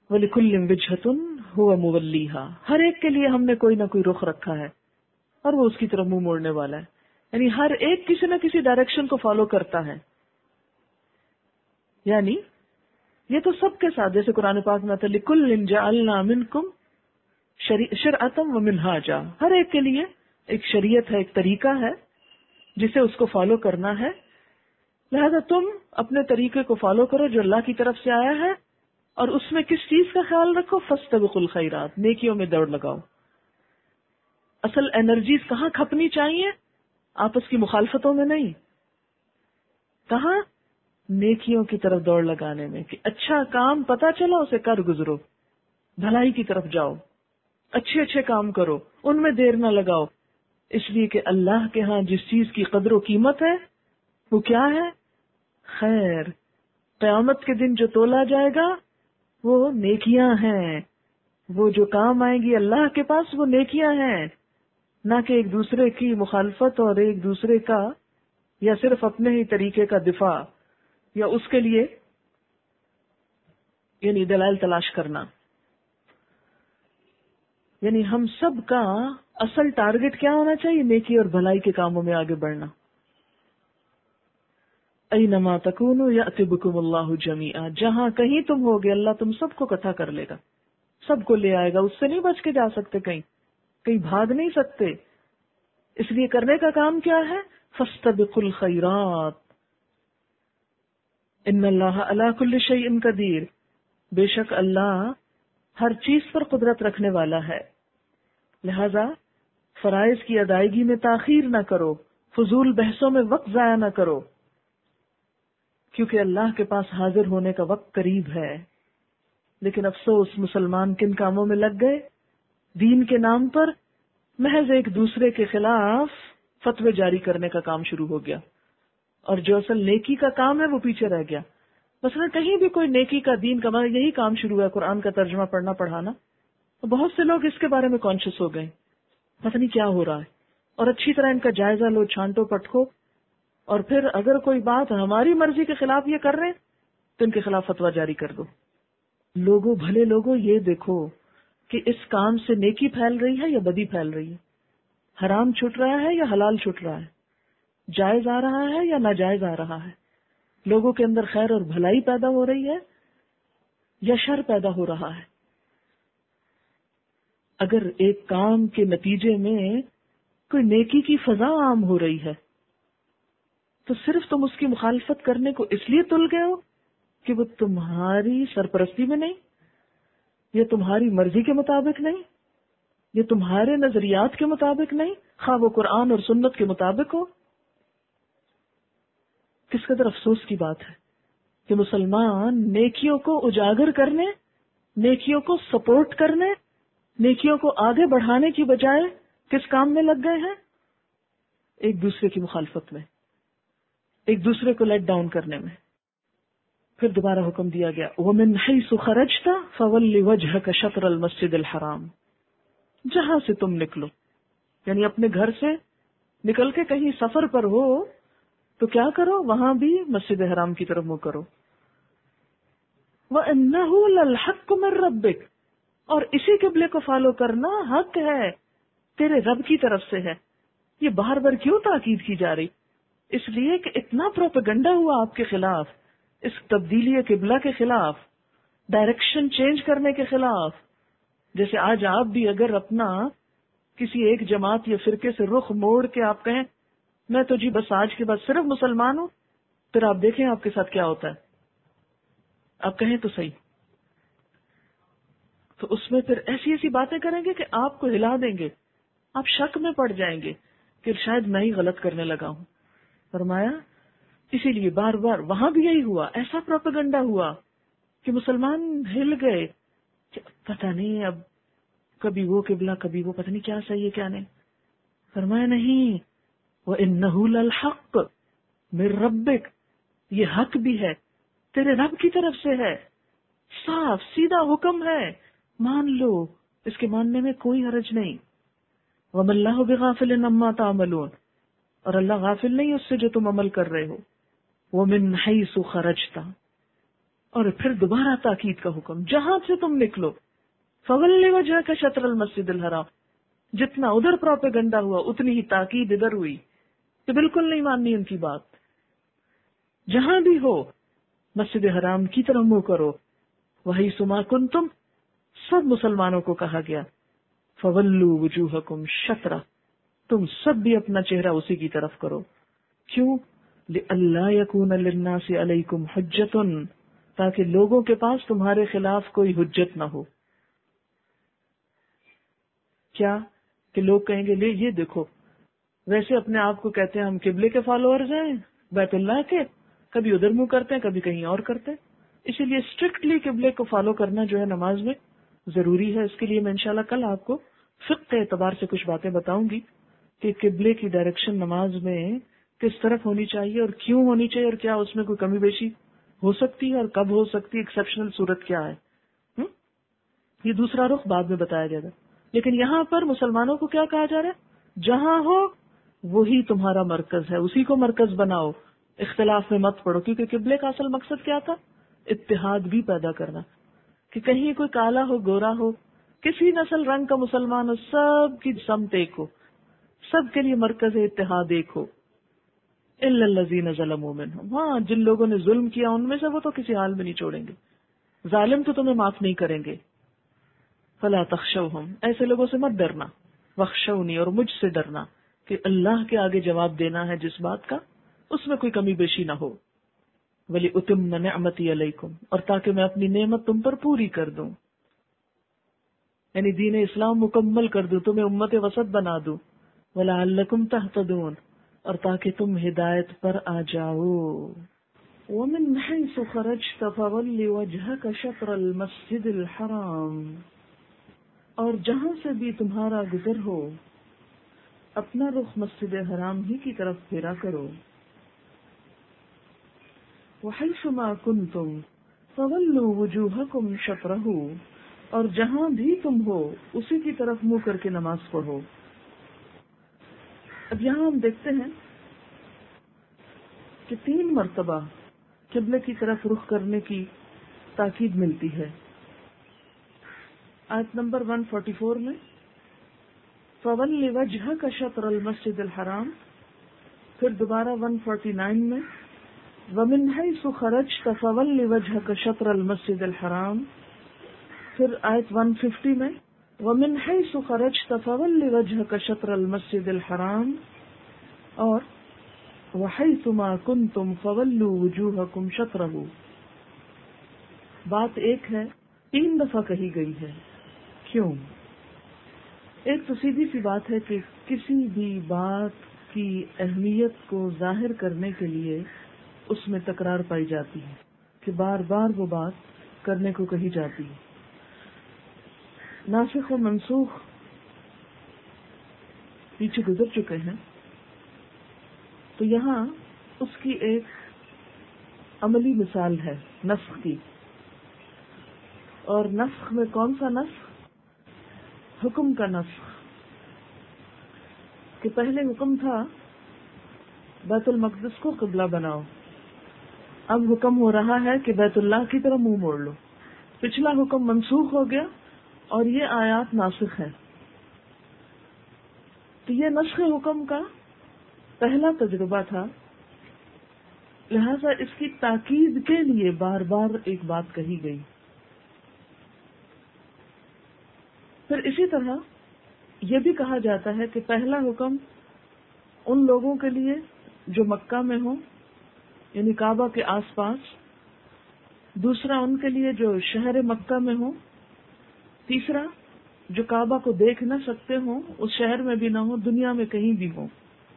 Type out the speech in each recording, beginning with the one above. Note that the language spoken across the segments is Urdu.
وَلِكُلٍّ وِجْهَةٌ هُوَ مُوَلِّيهَا، ہر ایک کے لیے ہم نے کوئی نہ کوئی رخ رکھا ہے اور وہ اس کی طرف منہ موڑنے والا ہے، یعنی ہر ایک کسی نہ کسی ڈائریکشن کو فالو کرتا ہے. یعنی یہ تو سب کے ساتھ، جیسے قرآن پاک میں آتا ہے لِكُلٍّ جَعَلْنَا مِنْكُمْ شَرْعَةً وَمِنْهَاجًا، ہر ایک کے لیے ایک شریعت ہے، ایک طریقہ ہے جسے اس کو فالو کرنا ہے. لہذا تم اپنے طریقے کو فالو کرو جو اللہ کی طرف سے آیا ہے، اور اس میں کس چیز کا خیال رکھو؟ فاستبقوا الخیرات، نیکیوں میں دوڑ لگاؤ. اصل انرجیز کہاں کھپنی چاہیے؟ آپس کی مخالفتوں میں نہیں. کہاں؟ نیکیوں کی طرف دوڑ لگانے میں، کہ اچھا کام پتہ چلا اسے کر گزرو، بھلائی کی طرف جاؤ، اچھے اچھے کام کرو، ان میں دیر نہ لگاؤ. اس لیے کہ اللہ کے ہاں جس چیز کی قدر و قیمت ہے وہ کیا ہے؟ خیر. قیامت کے دن جو تولا جائے گا وہ نیکیاں ہیں، وہ جو کام آئیں گی اللہ کے پاس وہ نیکیاں ہیں، نہ کہ ایک دوسرے کی مخالفت اور ایک دوسرے کا یا صرف اپنے ہی طریقے کا دفاع یا اس کے لیے یعنی دلائل تلاش کرنا. یعنی ہم سب کا اصل ٹارگٹ کیا ہونا چاہیے؟ نیکی اور بھلائی کے کاموں میں آگے بڑھنا. اینما تکونوا یأتی بکم اللہ جمیعا، جہاں کہیں تم ہوگے اللہ تم سب کو اکٹھا کر لے گا، سب کو لے آئے گا. اس سے نہیں بچ کے جا سکتے، کہیں بھاگ نہیں سکتے. اس لیے کرنے کا کام کیا ہے؟ فاستبقوا الخیرات، ان اللہ علی کل شیء قدیر، بے شک اللہ ہر چیز پر قدرت رکھنے والا ہے. لہذا فرائض کی ادائیگی میں تاخیر نہ کرو، فضول بحثوں میں وقت ضائع نہ کرو، کیونکہ اللہ کے پاس حاضر ہونے کا وقت قریب ہے. لیکن افسوس مسلمان کن کاموں میں لگ گئے؟ دین کے نام پر محض ایک دوسرے کے خلاف فتوے جاری کرنے کا کام شروع ہو گیا، اور جو اصل نیکی کا کام ہے وہ پیچھے رہ گیا. مثلا کہیں بھی کوئی نیکی کا دین کا یہی کام شروع ہے، قرآن کا ترجمہ پڑھنا پڑھانا، تو بہت سے لوگ اس کے بارے میں کانشیس ہو گئے، پتہ نہیں کیا ہو رہا ہے، اور اچھی طرح ان کا جائزہ لو، چھانٹو پٹکو، اور پھر اگر کوئی بات ہماری مرضی کے خلاف یہ کر رہے ہیں تو ان کے خلاف فتویٰ جاری کر دو. لوگوں بھلے لوگوں یہ دیکھو کہ اس کام سے نیکی پھیل رہی ہے یا بدی پھیل رہی ہے، حرام چھٹ رہا ہے یا حلال چھٹ رہا ہے، جائز آ رہا ہے یا ناجائز آ رہا ہے، لوگوں کے اندر خیر اور بھلائی پیدا ہو رہی ہے یا شر پیدا ہو رہا ہے. اگر ایک کام کے نتیجے میں کوئی نیکی کی فضا عام ہو رہی ہے تو صرف تم اس کی مخالفت کرنے کو اس لیے تل گئے ہو کہ وہ تمہاری سرپرستی میں نہیں، یہ تمہاری مرضی کے مطابق نہیں، یہ تمہارے نظریات کے مطابق نہیں، خواہ وہ قرآن اور سنت کے مطابق ہو. کس قدر افسوس کی بات ہے کہ مسلمان نیکیوں کو اجاگر کرنے، نیکیوں کو سپورٹ کرنے، نیکیوں کو آگے بڑھانے کی بجائے کس کام میں لگ گئے ہیں؟ ایک دوسرے کی مخالفت میں، ایک دوسرے کو لیٹ ڈاؤن کرنے میں. پھر دوبارہ حکم دیا گیا وَمِنْ حَيْثُ خَرَجْتَ فَوَلِّ وَجْهَكَ شَطْرَ الْمَسْجِدِ الْحَرَامِ، جہاں سے تم نکلو، یعنی اپنے گھر سے نکل کے کہیں سفر پر ہو تو کیا کرو؟ وہاں بھی مسجد حرام کی طرف منہ کرو. وَإِنَّهُ لَلْحَقُّ مِن رَبِّكَ، اور اسی قبلے کو فالو کرنا حق ہے، تیرے رب کی طرف سے ہے. یہ بار بار کیوں تاکید کی جا رہی؟ اس لیے کہ اتنا پروپیگنڈا ہوا آپ کے خلاف، اس تبدیلی قبلہ کے خلاف، ڈائریکشن چینج کرنے کے خلاف. جیسے آج آپ بھی اگر اپنا کسی ایک جماعت یا فرقے سے رخ موڑ کے آپ کہیں میں تو جی بس آج کے بعد صرف مسلمان ہوں، پھر آپ دیکھیں آپ کے ساتھ کیا ہوتا ہے. آپ کہیں تو صحیح، تو اس میں پھر ایسی ایسی باتیں کریں گے کہ آپ کو ہلا دیں گے، آپ شک میں پڑ جائیں گے کہ شاید میں ہی غلط کرنے لگا ہوں. فرمایا اسی لیے بار بار وہاں بھی یہی ہوا، ایسا پروپیگنڈا ہوا کہ مسلمان ہل گئے کہ پتہ نہیں اب کبھی وہ قبلہ کبھی وہ، پتہ نہیں کیا صحیح ہے کیا نہیں. فرمایا نہیں، وَإِنَّهُ لَلْحَقُّ مِن رَبِّكَ، یہ حق بھی ہے تیرے رب کی طرف سے ہے، صاف سیدھا حکم ہے، مان لو، اس کے ماننے میں کوئی حرج نہیں. وَمَا اللَّهُ بِغَافِلٍ عَمَّا تَعْمَلُونَ، اور اللہ غافل نہیں اس سے جو تم عمل کر رہے ہو. وَمِنْ حَيْثُ خَرَجْتَ، اور پھر دوبارہ تاکید کا حکم، جہاں سے تم نکلو، فولی وجہ کا شطر المسجد الحرام، جتنا ادھر پروپیگنڈا ہوا اتنی ہی تاکید ادھر ہوئی کہ بالکل نہیں ماننی ان کی بات، جہاں بھی ہو مسجد حرام کی طرف منہ کرو، وہی سما کنتم، سب مسلمانوں کو کہا گیا فولو وجوہکم شطرہ، تم سب بھی اپنا چہرہ اسی کی طرف کرو. کیوں؟ لئلا یکون للناس علیکم حجۃ، تاکہ لوگوں کے پاس تمہارے خلاف کوئی حجت نہ ہو. کیا کہ لوگ کہیں گے لے یہ دیکھو، ویسے اپنے آپ کو کہتے ہیں ہم قبلے کے فالوورز ہیں بیت اللہ کے، کبھی ادھر منہ کرتے ہیں کبھی کہیں اور کرتے ہیں. اسی لیے اسٹرکٹلی قبلے کو فالو کرنا جو ہے نماز میں ضروری ہے. اس کے لیے میں انشاءاللہ کل آپ کو فقہ کے اعتبار سے کچھ باتیں بتاؤں گی کہ قبلے کی ڈائریکشن نماز میں کس طرف ہونی چاہیے اور کیوں ہونی چاہیے، اور کیا اس میں کوئی کمی بیشی ہو سکتی ہے اور کب ہو سکتی ہے، ایکسیپشنل صورت کیا ہے. یہ دوسرا رخ بعد میں بتایا جائے گا. لیکن یہاں پر مسلمانوں کو کیا کہا جا رہا ہے؟ جہاں ہو وہی تمہارا مرکز ہے، اسی کو مرکز بناؤ، اختلاف میں مت پڑو. کیونکہ قبلے کا اصل مقصد کیا تھا؟ اتحاد بھی پیدا کرنا، کہ کہیں کوئی کالا ہو گورا ہو، کسی نسل رنگ کا مسلمان ہو، سب کی سمت ایک ہو، سب کے لیے مرکز اتحاد ایک ہو. الا الذین ظلموا منہم، ہاں جن لوگوں نے ظلم کیا ان میں سے وہ تو کسی حال میں نہیں چھوڑیں گے، ظالم تو تمہیں معاف نہیں کریں گے. فلا تخشوہم، ایسے لوگوں سے مت ڈرنا، واخشونی، اور مجھ سے ڈرنا، کہ اللہ کے آگے جواب دینا ہے جس بات کا اس میں کوئی کمی بیشی نہ ہو. ولی اتم نعمتی علیکم، اور تاکہ میں اپنی نعمت تم پر پوری کر دوں، یعنی دین اسلام مکمل کر دوں، تمہیں امت وسط بنا دوں. ولعلکم تہتدون، اور تاکہ تم ہدایت پر آ جاؤ. ومن حیث خرجت فول وجہک شطر المسجد الحرام، اور جہاں سے بھی تمہارا گزر ہو اپنا رخ مسجد حرام ہی کی طرف پھیرا کرو. وحیث ما کنتم فولوا وجوہکم شطرہ، اور جہاں بھی تم ہو اسی کی طرف منہ کر کے نماز پڑھو. اب یہاں ہم دیکھتے ہیں کہ 3 مرتبہ قبلے کی طرف رخ کرنے کی تاکید ملتی ہے. آیت نمبر 144 میں فَوَلِّ وَجْهَكَ شَطْرَ الْمَسْجِدِ الْحَرَامِ، پھر دوبارہ 149 میں وَمِنْ حَيْثُ خَرَجْتَ فَوَلِّ وَجْهَكَ شَطْرَ الْمَسْجِدِ الْحَرَامِ، پھر آیت 150 میں وَمِنْ حَيْثُ خَرَجْتَ فَوَلِّ وَجْهَكَ شَطْرَ الْمَسْجِدِ الْحَرَامِ، اور وَحَيْثُ مَا كُنْتُمْ فَوَلُّوا وُجُوهَكُمْ شَطْرَهُ. بات ایک ہے، 3 دفعہ کہی گئی ہے. کیوں؟ ایک تو سیدھی سی بات ہے کہ کسی بھی بات کی اہمیت کو ظاہر کرنے کے لیے اس میں تکرار پائی جاتی ہے، کہ بار بار وہ بات کرنے کو کہی جاتی ہے. ناسخ و منسوخ پیچھے گزر چکے ہیں، تو یہاں اس کی ایک عملی مثال ہے نسخ کی. اور نسخ میں کون سا نسخ؟ حکم کا نسخ. کہ پہلے حکم تھا بیت المقدس کو قبلہ بناؤ، اب حکم ہو رہا ہے کہ بیت اللہ کی طرف منہ موڑ لو. پچھلا حکم منسوخ ہو گیا اور یہ آیات ناسخ ہے. تو یہ نسخ حکم کا پہلا تجربہ تھا، لہذا اس کی تاکید کے لیے بار بار ایک بات کہی گئی. پھر اسی طرح یہ بھی کہا جاتا ہے کہ پہلا حکم ان لوگوں کے لیے جو مکہ میں ہوں، یعنی کعبہ کے آس پاس، دوسرا ان کے لیے جو شہر مکہ میں ہوں، تیسرا جو کعبہ کو دیکھ نہ سکتے ہوں، اس شہر میں بھی نہ ہوں، دنیا میں کہیں بھی ہوں.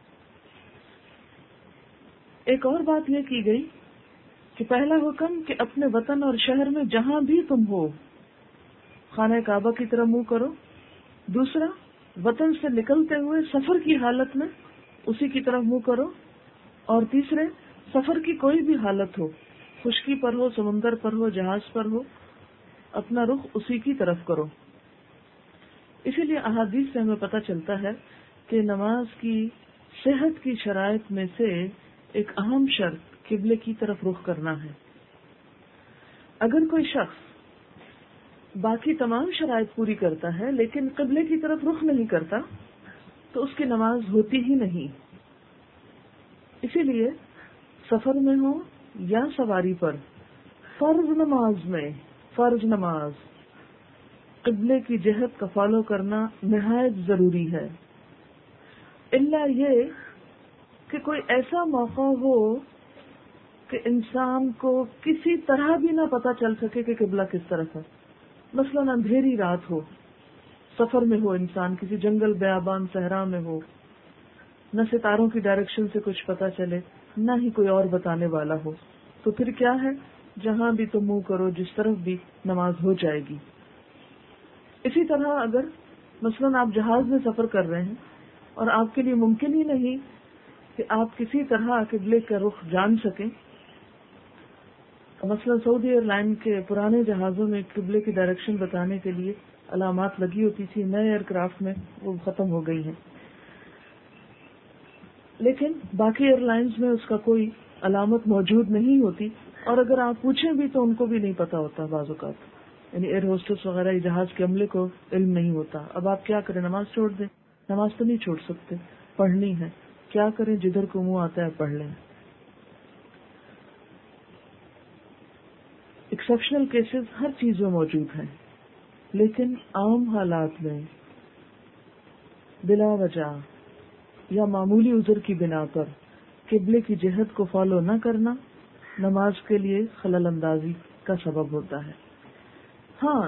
ایک اور بات یہ کی گئی کہ پہلا حکم کہ اپنے وطن اور شہر میں جہاں بھی تم ہو خانہ کعبہ کی طرف منہ کرو. دوسرا وطن سے نکلتے ہوئے سفر کی حالت میں اسی کی طرف منہ کرو. اور تیسرے سفر کی کوئی بھی حالت ہو، خشکی پر ہو، سمندر پر ہو، جہاز پر ہو، اپنا رخ اسی کی طرف کرو. اسی لیے احادیث سے ہمیں پتہ چلتا ہے کہ نماز کی صحت کی شرائط میں سے ایک اہم شرط قبلے کی طرف رخ کرنا ہے. اگر کوئی شخص باقی تمام شرائط پوری کرتا ہے لیکن قبلے کی طرف رخ نہیں کرتا تو اس کی نماز ہوتی ہی نہیں. اسی لیے سفر میں ہو یا سواری پر فرض نماز قبلے کی جہت کا فالو کرنا نہایت ضروری ہے. الا یہ کہ کوئی ایسا موقع ہو کہ انسان کو کسی طرح بھی نہ پتا چل سکے کہ قبلہ کس طرف ہے. مثلا اندھیری رات ہو، سفر میں ہو، انسان کسی جنگل بیابان صحرا میں ہو، نہ ستاروں کی ڈائریکشن سے کچھ پتا چلے نہ ہی کوئی اور بتانے والا ہو، تو پھر کیا ہے، جہاں بھی تم منہ کرو جس طرف بھی نماز ہو جائے گی. اسی طرح اگر مثلا آپ جہاز میں سفر کر رہے ہیں اور آپ کے لیے ممکن ہی نہیں کہ آپ کسی طرح قبلے کا رخ جان سکیں، مثلا سعودی ایئر لائن کے پرانے جہازوں میں قبلے کی ڈائریکشن بتانے کے لیے علامات لگی ہوتی تھی، نئے ایئر کرافٹ میں وہ ختم ہو گئی ہیں، لیکن باقی ایئر لائنز میں اس کا کوئی علامت موجود نہیں ہوتی، اور اگر آپ پوچھیں بھی تو ان کو بھی نہیں پتا ہوتا بعض اوقات، یعنی ایئر ہوسٹس وغیرہ جہاز کے عملے کو علم نہیں ہوتا. اب آپ کیا کریں، نماز چھوڑ دیں؟ نماز تو نہیں چھوڑ سکتے، پڑھنی ہے. کیا کریں، جدھر کو منہ آتا ہے پڑھ لیں. ایکسیپشنل کیسز ہر چیز میں موجود ہیں، لیکن عام حالات میں بلا وجہ یا معمولی عذر کی بنا پر قبلے کی جہت کو فالو نہ کرنا نماز کے لیے خلل اندازی کا سبب ہوتا ہے. ہاں،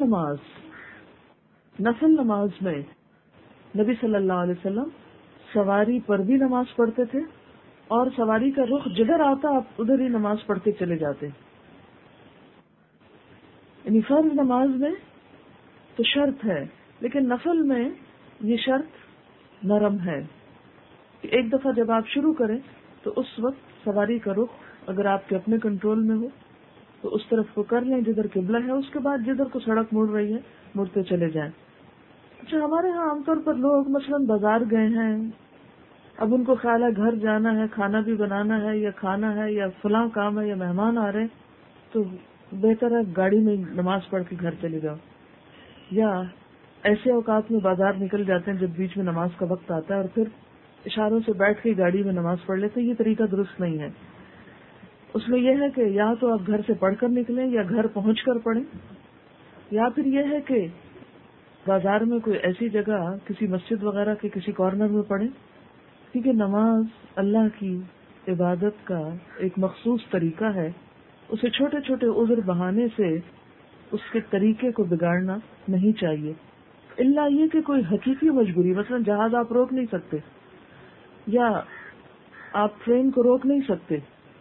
نفل نماز میں نبی صلی اللہ علیہ وسلم سواری پر بھی نماز پڑھتے تھے، اور سواری کا رخ جدھر آتا آپ ادھر ہی نماز پڑھ کے چلے جاتے. یعنی فرض نماز میں تو شرط ہے، لیکن نفل میں یہ شرط نرم ہے کہ ایک دفعہ جب آپ شروع کریں تو اس وقت سواری کا رخ اگر آپ کے اپنے کنٹرول میں ہو تو اس طرف کو کر لیں جدھر قبلہ ہے، اس کے بعد جدھر کو سڑک مڑ رہی ہے مڑتے چلے جائیں. اچھا، ہمارے ہاں عام طور پر لوگ مثلا بازار گئے ہیں، اب ان کو خیال ہے گھر جانا ہے، کھانا بھی بنانا ہے یا کھانا ہے یا فلاں کام ہے یا مہمان آ رہے ہیں، تو بہتر ہے گاڑی میں نماز پڑھ کے گھر چلے جاؤ. یا ایسے اوقات میں بازار نکل جاتے ہیں جب بیچ میں نماز کا وقت آتا ہے اور پھر اشاروں سے بیٹھ کے گاڑی میں نماز پڑھ لیتے. یہ طریقہ درست نہیں ہے. اس میں یہ ہے کہ یا تو آپ گھر سے پڑھ کر نکلیں یا گھر پہنچ کر پڑھیں، یا پھر یہ ہے کہ بازار میں کوئی ایسی جگہ کسی مسجد وغیرہ کے کسی کارنر میں پڑھیں، کیونکہ نماز اللہ کی عبادت کا ایک مخصوص طریقہ ہے. اسے چھوٹے چھوٹے عذر بہانے سے اس کے طریقے کو بگاڑنا نہیں چاہیے. الا یہ کہ کوئی حقیقی مجبوری، مثلا جہاز آپ روک نہیں سکتے یا آپ ٹرین کو روک نہیں سکتے.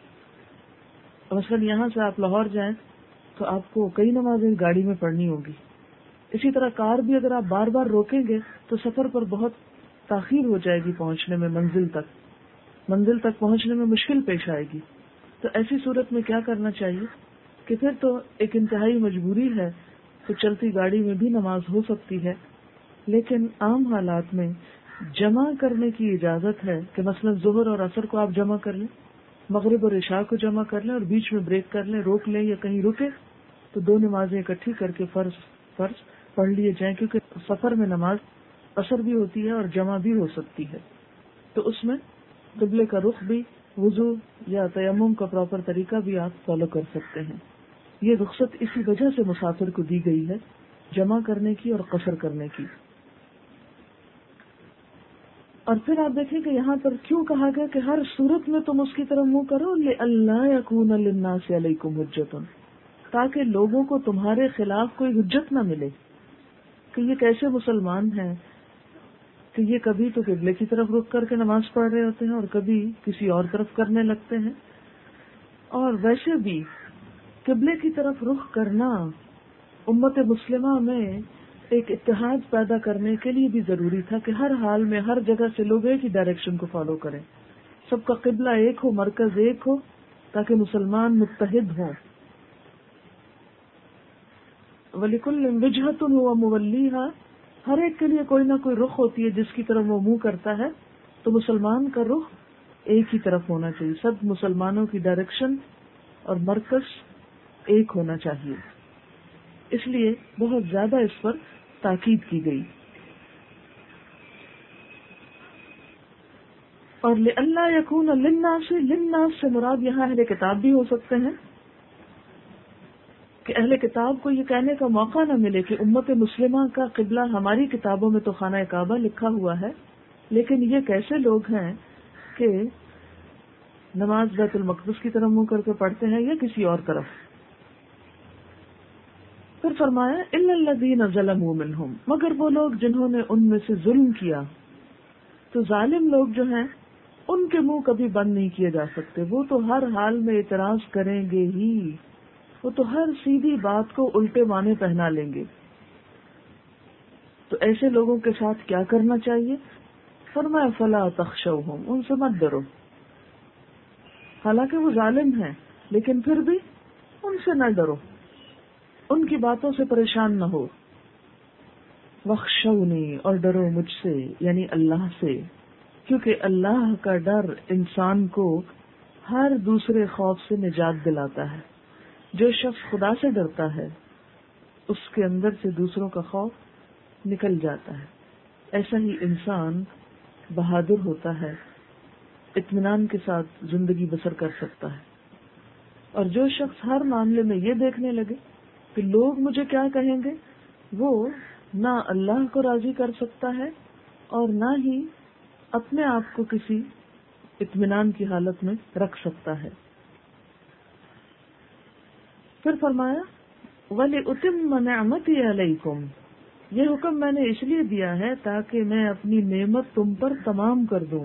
مثلا یہاں سے آپ لاہور جائیں تو آپ کو کئی نمازیں گاڑی میں پڑھنی ہوگی. اسی طرح کار بھی اگر آپ بار بار روکیں گے تو سفر پر بہت تاخیر ہو جائے گی پہنچنے میں، منزل تک پہنچنے میں مشکل پیش آئے گی. تو ایسی صورت میں کیا کرنا چاہیے کہ پھر تو ایک انتہائی مجبوری ہے تو چلتی گاڑی میں بھی نماز ہو سکتی ہے، لیکن عام حالات میں جمع کرنے کی اجازت ہے کہ مثلا ظہر اور عصر کو آپ جمع کر لیں، مغرب اور عشاء کو جمع کر لیں اور بیچ میں بریک کر لیں، روک لیں یا کہیں رکے تو دو نمازیں اکٹھی کر کے فرض پڑھ لیے جائیں، کیونکہ سفر میں نماز عصر بھی ہوتی ہے اور جمع بھی ہو سکتی ہے. تو اس میں قبلے کا رخ بھی، وضو یا تیمم کا پراپر طریقہ بھی آپ فالو کر سکتے ہیں. یہ رخصت اسی وجہ سے مسافر کو دی گئی ہے، جمع کرنے کی اور قصر کرنے کی. اور پھر آپ دیکھیں کہ یہاں پر کیوں کہا گیا کہ ہر صورت میں تم اس کی طرف منہ کرو، لِأَلَّا يَكُونَ لِلنَّاسِ عَلَيْكُمْ حُجَّةٌ، تاکہ لوگوں کو تمہارے خلاف کوئی حجت نہ ملے کہ یہ کیسے مسلمان ہیں کہ یہ کبھی تو قبلے کی طرف رخ کر کے نماز پڑھ رہے ہوتے ہیں اور کبھی کسی اور طرف کرنے لگتے ہیں. اور ویسے بھی قبلے کی طرف رخ کرنا امت مسلمہ میں ایک اتحاد پیدا کرنے کے لیے بھی ضروری تھا کہ ہر حال میں ہر جگہ سے لوگ ایک ہی ڈائریکشن کو فالو کریں، سب کا قبلہ ایک ہو، مرکز ایک ہو، تاکہ مسلمان متحد ہوں. وَلِكُلٍّ وِجْهَةٌ هُوَ مُوَلِّيهَا، ہر ایک کے لیے کوئی نہ کوئی رخ ہوتی ہے جس کی طرف وہ منہ کرتا ہے. تو مسلمان کا رخ ایک ہی طرف ہونا چاہیے، سب مسلمانوں کی ڈائریکشن اور مرکز ایک ہونا چاہیے، اس لیے بہت زیادہ اس پر تاکید کی گئی. اور لئلا یکون للناس، للناس سے مراد یہاں اہل کتاب بھی ہو سکتے ہیں، کہ اہل کتاب کو یہ کہنے کا موقع نہ ملے کہ امت مسلمہ کا قبلہ ہماری کتابوں میں تو خانہ کعبہ لکھا ہوا ہے، لیکن یہ کیسے لوگ ہیں کہ نماز بیت المقدس کی طرف منہ کر کے پڑھتے ہیں یا کسی اور طرف. پھر فرمایا الا الذین ظلموا منہم، مگر وہ لوگ جنہوں نے ان میں سے ظلم کیا. تو ظالم لوگ جو ہیں ان کے منہ کبھی بند نہیں کیے جا سکتے، وہ تو ہر حال میں اعتراض کریں گے ہی، وہ تو ہر سیدھی بات کو الٹے معنی پہنا لیں گے. تو ایسے لوگوں کے ساتھ کیا کرنا چاہیے؟ فرمایا فلا تخشوہم، ان سے مت ڈرو. حالانکہ وہ ظالم ہیں لیکن پھر بھی ان سے نہ ڈرو، ان کی باتوں سے پریشان نہ ہو. وخشونی، اور ڈرو مجھ سے یعنی اللہ سے، کیونکہ اللہ کا ڈر انسان کو ہر دوسرے خوف سے نجات دلاتا ہے. جو شخص خدا سے ڈرتا ہے اس کے اندر سے دوسروں کا خوف نکل جاتا ہے. ایسا ہی انسان بہادر ہوتا ہے، اطمینان کے ساتھ زندگی بسر کر سکتا ہے. اور جو شخص ہر معاملے میں یہ دیکھنے لگے کہ لوگ مجھے کیا کہیں گے، وہ نہ اللہ کو راضی کر سکتا ہے اور نہ ہی اپنے آپ کو کسی اطمینان کی حالت میں رکھ سکتا ہے. پھر فرمایا وَلِأُتِمَّ نِعْمَتِي عَلَيْكُمْ، یہ حکم میں نے اس لیے دیا ہے تاکہ میں اپنی نعمت تم پر تمام کر دوں.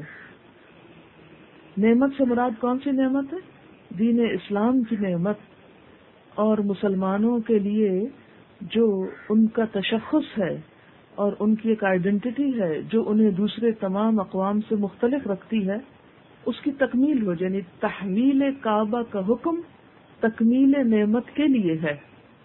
نعمت سے مراد کون سی نعمت ہے؟ دین اسلام کی نعمت، اور مسلمانوں کے لیے جو ان کا تشخص ہے اور ان کی ایک آئیڈینٹی ہے جو انہیں دوسرے تمام اقوام سے مختلف رکھتی ہے، اس کی تکمیل ہو. یعنی تحویل کعبہ کا حکم تکمیل نعمت کے لیے ہے،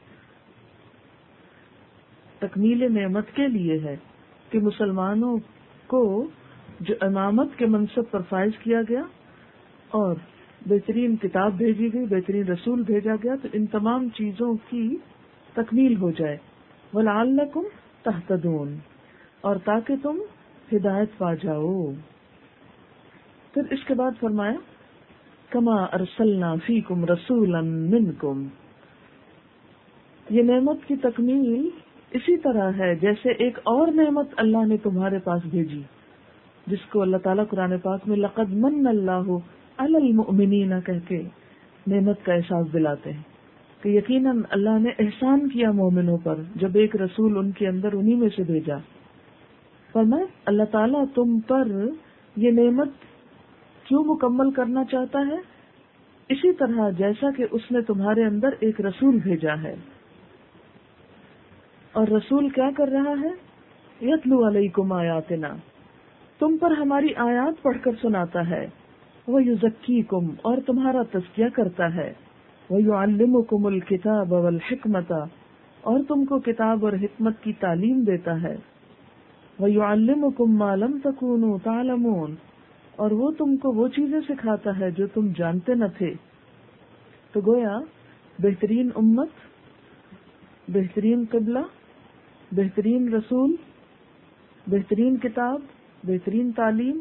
تکمیل نعمت کے لیے ہے کہ مسلمانوں کو جو امامت کے منصب پر فائز کیا گیا اور بہترین کتاب بھیجی گئی، بہترین رسول بھیجا گیا، تو ان تمام چیزوں کی تکمیل ہو جائے. وَلَعَلَّكُمْ تَهْتَدُونَ، اور تاکہ تم ہدایت پا جاؤ. پھر اس کے بعد فرمایا کما ارسلنا فیکم رسولا منکم، یہ نعمت کی تکمیل اسی طرح ہے جیسے ایک اور نعمت اللہ نے تمہارے پاس بھیجی، جس کو اللہ تعالیٰ قرآن پاک میں لقد من اللہ علی المؤمنین کہہ کے نعمت کا احساس دلاتے ہیں کہ یقیناً اللہ نے احسان کیا مومنوں پر جب ایک رسول ان کے اندر انہی میں سے بھیجا. فرمایا اللہ تعالیٰ تم پر یہ نعمت کیوں مکمل کرنا چاہتا ہے؟ اسی طرح جیسا کہ اس نے تمہارے اندر ایک رسول بھیجا ہے. اور رسول کیا کر رہا ہے؟ یتلو علیکم آیاتنا، تم پر ہماری آیات پڑھ کر سناتا ہے. وَيُزَكِّيكُمْ، اور تمہارا تزکیہ کرتا ہے. وَيُعَلِّمُكُمُ الْكِتَابَ وَالْحِكْمَةَ، اور تم کو کتاب اور حکمت کی تعلیم دیتا ہے. وَيُعَلِّمُكُمْ مَا لَمْ تَكُونُوا تَعْلَمُونَ، اور وہ تم کو وہ چیزیں سکھاتا ہے جو تم جانتے نہ تھے. تو گویا بہترین امت، بہترین قبلہ، بہترین رسول، بہترین کتاب، بہترین تعلیم.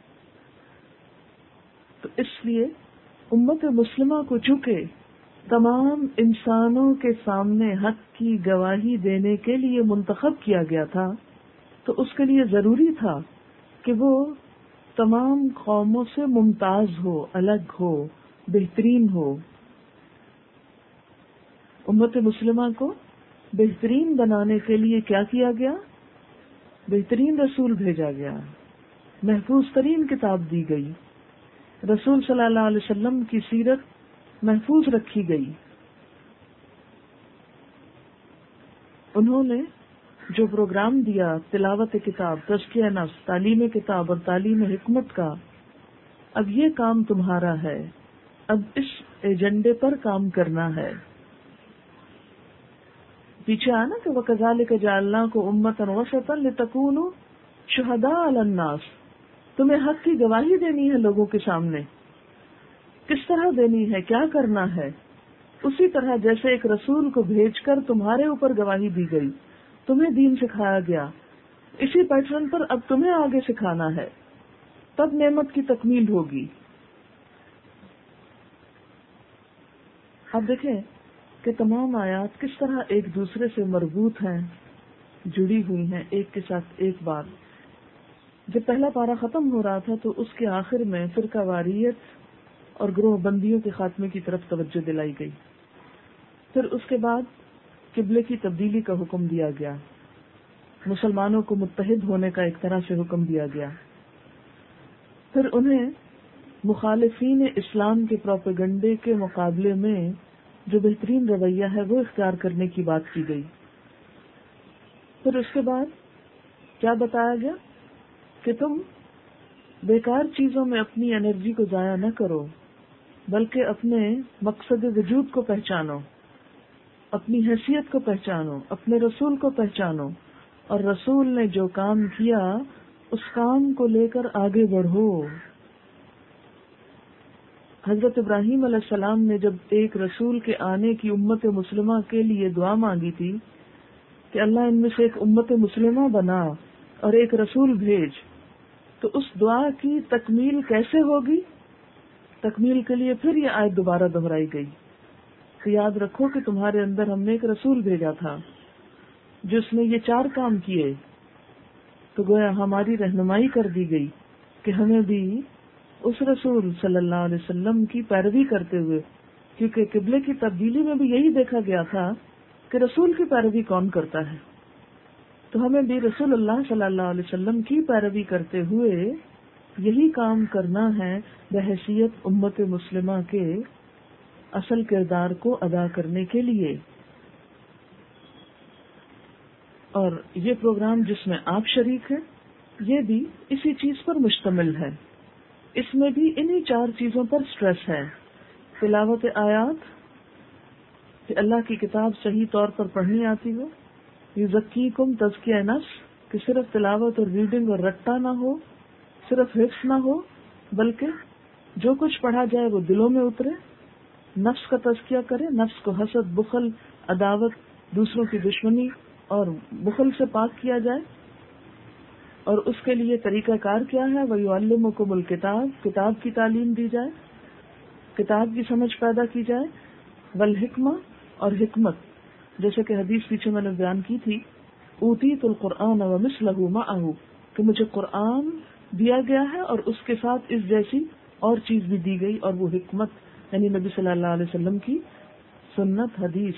تو اس لیے امت مسلمہ کو چونکہ تمام انسانوں کے سامنے حق کی گواہی دینے کے لیے منتخب کیا گیا تھا، تو اس کے لیے ضروری تھا کہ وہ تمام قوموں سے ممتاز ہو، الگ ہو، بہترین ہو. امت مسلمہ کو بہترین بنانے کے لیے کیا کیا گیا؟ بہترین رسول بھیجا گیا، محفوظ ترین کتاب دی گئی، رسول صلی اللہ علیہ وسلم کی سیرت محفوظ رکھی گئی. انہوں نے جو پروگرام دیا تلاوت کتاب، تزکیہ نفس، تعلیم کتاب اور تعلیم حکمت کا، اب یہ کام تمہارا ہے، اب اس ایجنڈے پر کام کرنا ہے. پیچھے آنا کہ وَكَذَلِكَ جَعَلْنَاكُمْ أُمَّةً وَسَطًا لِتَكُونُوا شُهَدَاءَ عَلَى النَّاسِ، تمہیں حق کی گواہی دینی ہے لوگوں کے سامنے. کس طرح دینی ہے، کیا کرنا ہے؟ اسی طرح جیسے ایک رسول کو بھیج کر تمہارے اوپر گواہی دی گئی، تمہیں دین سکھایا گیا، اسی پیٹرن پر اب تمہیں آگے سکھانا ہے، تب نعمت کی تکمیل ہوگی۔ اب دیکھیں کہ تمام آیات کس طرح ایک دوسرے سے مربوط ہیں، جڑی ہوئی ہیں ایک کے ساتھ ایک بات۔ جب پہلا پارہ ختم ہو رہا تھا تو اس کے آخر میں فرقہ واریت اور گروہ بندیوں کے خاتمے کی طرف توجہ دلائی گئی، پھر اس کے بعد قبلے کی تبدیلی کا حکم دیا گیا، مسلمانوں کو متحد ہونے کا ایک طرح سے حکم دیا گیا، پھر انہیں مخالفین اسلام کے پروپیگنڈے کے مقابلے میں جو بہترین رویہ ہے وہ اختیار کرنے کی بات کی گئی، پھر اس کے بعد کیا بتایا گیا کہ تم بیکار چیزوں میں اپنی انرجی کو ضائع نہ کرو، بلکہ اپنے مقصد وجود کو پہچانو، اپنی حیثیت کو پہچانو، اپنے رسول کو پہچانو، اور رسول نے جو کام کیا اس کام کو لے کر آگے بڑھو۔ حضرت ابراہیم علیہ السلام نے جب ایک رسول کے آنے کی امت مسلمہ کے لیے دعا مانگی تھی کہ اللہ ان میں سے ایک امت مسلمہ بنا اور ایک رسول بھیج، تو اس دعا کی تکمیل کیسے ہوگی؟ تکمیل کے لیے پھر یہ آیت دوبارہ دہرائی گئی کہ یاد رکھو کہ تمہارے اندر ہم نے ایک رسول بھیجا تھا جس نے یہ 4 کام کیے، تو گویا ہماری رہنمائی کر دی گئی کہ ہمیں بھی اس رسول صلی اللہ علیہ وسلم کی پیروی کرتے ہوئے، کیونکہ قبلے کی تبدیلی میں بھی یہی دیکھا گیا تھا کہ رسول کی پیروی کون کرتا ہے، تو ہمیں بھی رسول اللہ صلی اللہ علیہ وسلم کی پیروی کرتے ہوئے یہی کام کرنا ہے بحیثیت امت مسلمہ کے اصل کردار کو ادا کرنے کے لیے۔ اور یہ پروگرام جس میں آپ شریک ہیں یہ بھی اسی چیز پر مشتمل ہے، اس میں بھی انہی 4 چیزوں پر سٹریس ہے، تلاوت آیات کہ اللہ کی کتاب صحیح طور پر پڑھنی آتی ہو، یزکیکم تزکیہ نفس کہ صرف تلاوت اور ریڈنگ اور رٹا نہ ہو، صرف حفظ نہ ہو، بلکہ جو کچھ پڑھا جائے وہ دلوں میں اترے، نفس کا تزکیہ کرے، نفس کو حسد، بخل، عداوت، دوسروں کی دشمنی اور بخل سے پاک کیا جائے، اور اس کے لیے طریقہ کار کیا ہے؟ وَيُعَلِّمُكُمُ الْكِتَابَ کتاب کی تعلیم دی جائے، کتاب کی سمجھ پیدا کی جائے، والحکمہ اور حکمت، جیسے کہ حدیث پیچھے میں نے بیان کی تھی، اوتیت القرآن ومثلہ معہ کہ مجھے قرآن دیا گیا ہے اور اس کے ساتھ اس جیسی اور چیز بھی دی گئی، اور وہ حکمت یعنی نبی صلی اللہ علیہ وسلم کی سنت حدیث۔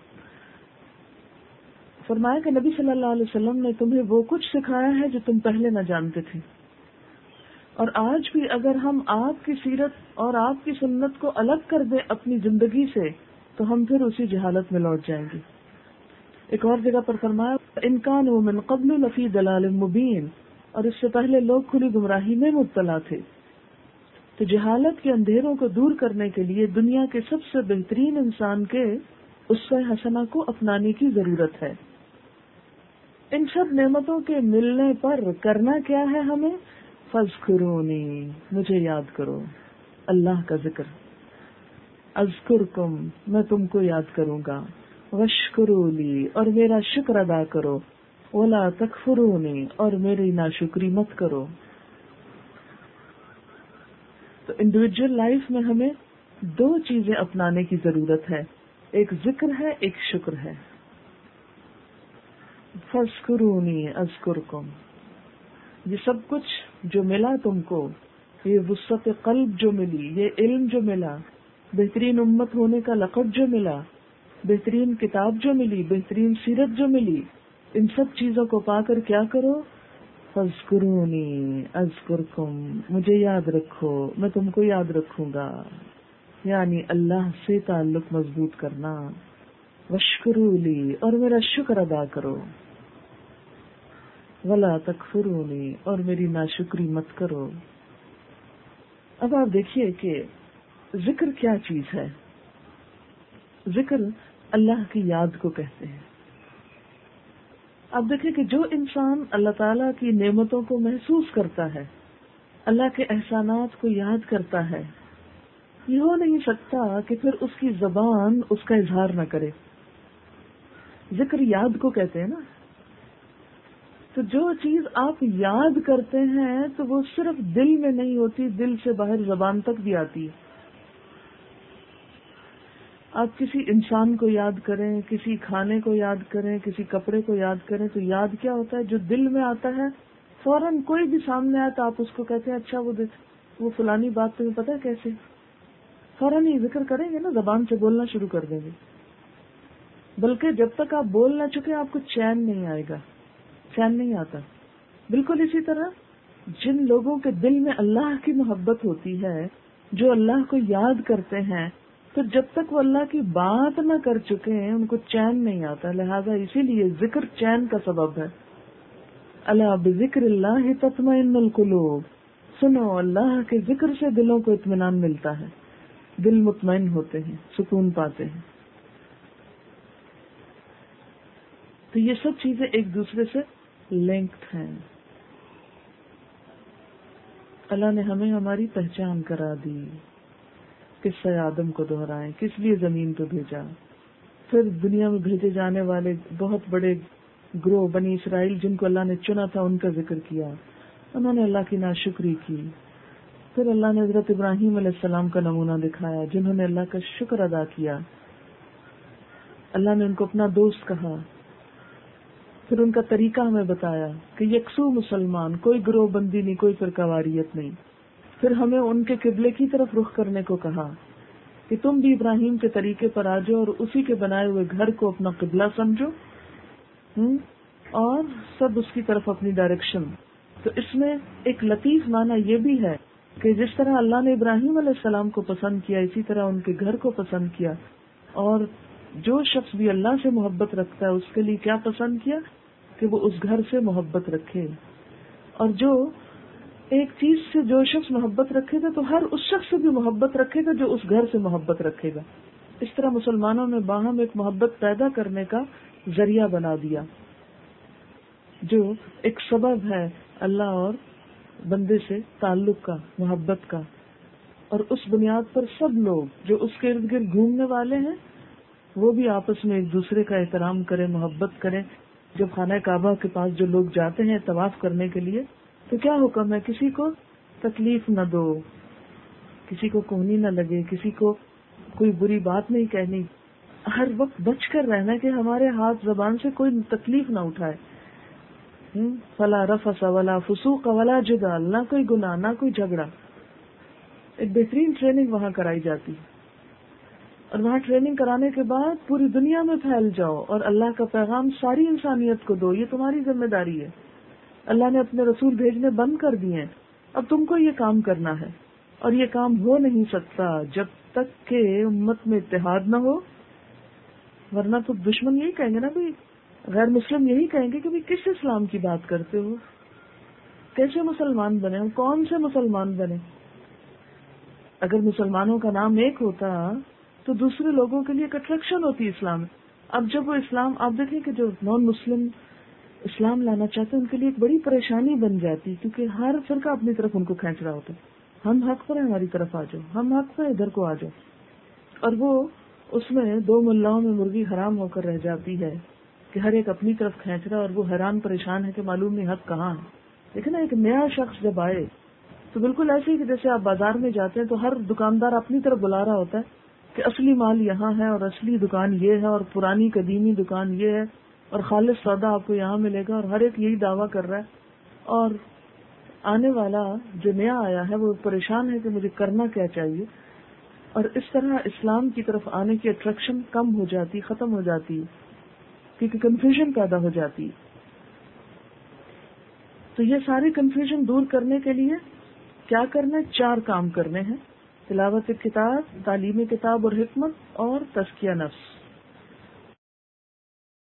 فرمایا کہ نبی صلی اللہ علیہ وسلم نے تمہیں وہ کچھ سکھایا ہے جو تم پہلے نہ جانتے تھے، اور آج بھی اگر ہم آپ کی سیرت اور آپ کی سنت کو الگ کر دیں اپنی زندگی سے تو ہم پھر اسی جہالت میں لوٹ جائیں گے۔ ایک اور جگہ پر فرمایا ان کانوا من قبل لفی ضلال مبین، اور اس سے پہلے لوگ کھلی گمراہی میں مبتلا تھے۔ تو جہالت کے اندھیروں کو دور کرنے کے لیے دنیا کے سب سے بہترین انسان کے اسوہ حسنہ کو اپنانے کی ضرورت ہے۔ ان سب نعمتوں کے ملنے پر کرنا کیا ہے ہمیں؟ فاذکرونی مجھے یاد کرو، اللہ کا ذکر، اذکرکم میں تم کو یاد کروں گا، واشکروا لی اور میرا شکر ادا کرو، ولا تکفرونی اور میری ناشکری مت کرو۔ تو انڈیویجول لائف میں ہمیں 2 چیزیں اپنانے کی ضرورت ہے، ایک ذکر ہے، ایک شکر ہے۔ فاذکرونی اذکرکم، یہ سب کچھ جو ملا تم کو، یہ وسعت قلب جو ملی، یہ علم جو ملا، بہترین امت ہونے کا لقب جو ملا، بہترین کتاب جو ملی، بہترین سیرت جو ملی، ان سب چیزوں کو پا کر کیا کرو؟ فاذکرونی اذکرکم مجھے یاد رکھو میں تم کو یاد رکھوں گا، یعنی اللہ سے تعلق مضبوط کرنا، واشکروا لی اور میرا شکر ادا کرو، ولا تکفرونی اور میری ناشکری مت کرو۔ اب آپ دیکھیے کہ ذکر کیا چیز ہے؟ ذکر اللہ کی یاد کو کہتے ہیں۔ اب دیکھیں کہ جو انسان اللہ تعالیٰ کی نعمتوں کو محسوس کرتا ہے، اللہ کے احسانات کو یاد کرتا ہے، یہ ہو نہیں سکتا کہ پھر اس کی زبان اس کا اظہار نہ کرے. ذکر یاد کو کہتے ہیں نا. تو جو چیز آپ یاد کرتے ہیں تو وہ صرف دل میں نہیں ہوتی، دل سے باہر زبان تک بھی آتی ہے. آپ کسی انسان کو یاد کریں، کسی کھانے کو یاد کریں، کسی کپڑے کو یاد کریں، تو یاد کیا ہوتا ہے؟ جو دل میں آتا ہے. فوراً کوئی بھی سامنے آیا تو آپ اس کو کہتے ہیں اچھا وہ فلانی بات تمہیں پتہ ہے کیسے. فوراً ہی ذکر کریں گے نا، زبان سے بولنا شروع کر دیں گے. بلکہ جب تک آپ بول نہ چکے آپ کو چین نہیں آئے گا، چین نہیں آتا. بالکل اسی طرح جن لوگوں کے دل میں اللہ کی محبت ہوتی ہے، جو اللہ کو یاد کرتے ہیں، تو جب تک وہ اللہ کی بات نہ کر چکے ہیں ان کو چین نہیں آتا. لہذا اسی لیے ذکر چین کا سبب ہے. الا بذکر اللہ تطمئن القلوب. سنو، اللہ کے ذکر سے دلوں کو اطمینان ملتا ہے، دل مطمئن ہوتے ہیں، سکون پاتے ہیں. تو یہ سب چیزیں ایک دوسرے سے لنکڈ ہیں. اللہ نے ہمیں ہماری پہچان کرا دی. قصہ آدم کو دہرائیں، کس لیے زمین پہ بھیجا. پھر دنیا میں بھیجے جانے والے بہت بڑے گروہ بنی اسرائیل جن کو اللہ نے چنا تھا ان کا ذکر کیا. انہوں نے اللہ کی ناشکری کی. پھر اللہ نے حضرت ابراہیم علیہ السلام کا نمونہ دکھایا جنہوں نے اللہ کا شکر ادا کیا. اللہ نے ان کو اپنا دوست کہا. پھر ان کا طریقہ ہمیں بتایا کہ یکسو مسلمان، کوئی گروہ بندی نہیں، کوئی فرقہ واریت نہیں. پھر ہمیں ان کے قبلے کی طرف رخ کرنے کو کہا کہ تم بھی ابراہیم کے طریقے پر آ جاؤ اور اسی کے بنائے ہوئے گھر کو اپنا قبلہ سمجھو، اور سب اس کی طرف اپنی ڈائریکشن. تو اس میں ایک لطیف معنی یہ بھی ہے کہ جس طرح اللہ نے ابراہیم علیہ السلام کو پسند کیا، اسی طرح ان کے گھر کو پسند کیا. اور جو شخص بھی اللہ سے محبت رکھتا ہے اس کے لیے کیا پسند کیا کہ وہ اس گھر سے محبت رکھے. اور جو ایک چیز سے جو شخص محبت رکھے گا تو ہر اس شخص سے بھی محبت رکھے گا جو اس گھر سے محبت رکھے گا. اس طرح مسلمانوں نے باہم ایک محبت پیدا کرنے کا ذریعہ بنا دیا، جو ایک سبب ہے اللہ اور بندے سے تعلق کا، محبت کا. اور اس بنیاد پر سب لوگ جو اس کے ارد گرد گھومنے والے ہیں وہ بھی آپس میں ایک دوسرے کا احترام کریں، محبت کریں. جب خانہ کعبہ کے پاس جو لوگ جاتے ہیں طواف کرنے کے لیے تو کیا حکم ہے؟ کسی کو تکلیف نہ دو، کسی کو کہنی نہ لگے، کسی کو کوئی بری بات نہیں کہنی. ہر وقت بچ کر رہنا کہ ہمارے ہاتھ زبان سے کوئی تکلیف نہ اٹھائے. فلا رفث ولا فسوق ولا جدال، نہ کوئی گناہ نہ کوئی جھگڑا. ایک بہترین ٹریننگ وہاں کرائی جاتی ہے، اور وہاں ٹریننگ کرانے کے بعد پوری دنیا میں پھیل جاؤ اور اللہ کا پیغام ساری انسانیت کو دو. یہ تمہاری ذمہ داری ہے. اللہ نے اپنے رسول بھیجنے بند کر دیے ہیں، اب تم کو یہ کام کرنا ہے. اور یہ کام ہو نہیں سکتا جب تک کہ امت میں اتحاد نہ ہو. ورنہ تو دشمن یہی کہیں گے نا، بھائی غیر مسلم یہی کہیں گے کہ بھائی کس اسلام کی بات کرتے ہو، کیسے مسلمان بنے، ہم کون سے مسلمان بنے. اگر مسلمانوں کا نام ایک ہوتا تو دوسرے لوگوں کے لیے ایک اٹریکشن ہوتی اسلام. اب جب وہ اسلام، آپ دیکھیں کہ جو نان مسلم اسلام لانا چاہتے ہیں ان کے لیے ایک بڑی پریشانی بن جاتی، کیونکہ ہر فرقہ اپنی طرف ان کو کھینچ رہا ہوتا ہے. ہم حق پر ہیں، ہماری طرف آ جاؤ، ہم حق پر ادھر کو آ جاؤ. اور وہ اس میں دو ملاؤں میں مرغی حرام ہو کر رہ جاتی ہے کہ ہر ایک اپنی طرف کھینچ رہا، اور وہ حیران پریشان ہے کہ معلوم نہیں حق کہاں ہے. لیکن ایک نیا شخص جب آئے تو بالکل ایسے ہی کہ جیسے آپ بازار میں جاتے ہیں تو ہر دکاندار اپنی طرف بلا رہا ہوتا ہے کہ اصلی مال یہاں ہے اور اصلی دکان یہ ہے اور پرانی قدیمی دکان یہ ہے اور خالص سودا آپ کو یہاں ملے گا، اور ہر ایک یہی دعویٰ کر رہا ہے. اور آنے والا جو نیا آیا ہے وہ پریشان ہے کہ مجھے کرنا کیا چاہیے. اور اس طرح اسلام کی طرف آنے کی اٹریکشن کم ہو جاتی، ختم ہو جاتی، کیونکہ کنفیوژن پیدا ہو جاتی. تو یہ ساری کنفیوژن دور کرنے کے لیے کیا کرنا ہے؟ 4 کام کرنے ہیں: تلاوت کتاب، تعلیم کتاب اور حکمت، اور تزکیہ نفس.